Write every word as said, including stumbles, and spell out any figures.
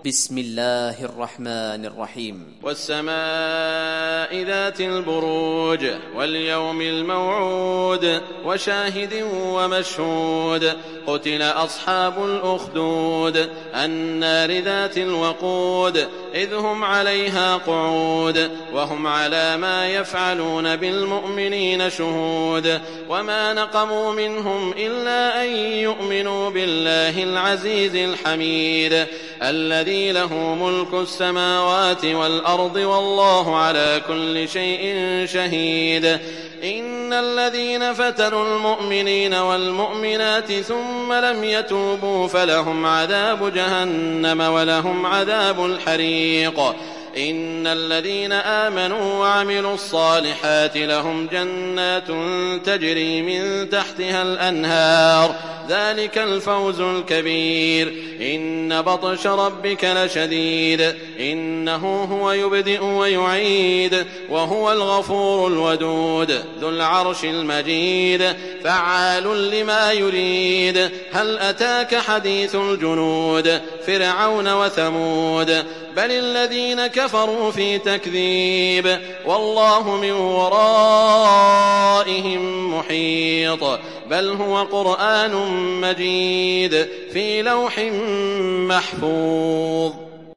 بسم الله الرحمن الرحيم والسماء ذات البروج واليوم الموعود وشاهد ومشهود قتل أصحاب الأخدود النار ذات الوقود إذ هم عليها قعود وهم على ما يفعلون بالمؤمنين شهود وما نقموا منهم إلا أن يؤمنوا بالله العزيز الحميد الذي له ملك السماوات والأرض والله على كل شيء شهيد إن الذين فتنوا المؤمنين والمؤمنات ثم لم يتوبوا فلهم عذاب جهنم ولهم عذاب الحريق إن الذين آمنوا وعملوا الصالحات لهم جنات تجري من تحتها الأنهار ذلك الفوز الكبير إن بطش ربك لشديد إنه هو يبدئ ويعيد وهو الغفور الودود ذو العرش المجيد فعال لما يريد هل أتاك حديث الجنود فرعون وثمود بل الذين كفروا في تكذيب والله من ورائهم محيط بل هو قرآن مجيد في لوح محفوظ.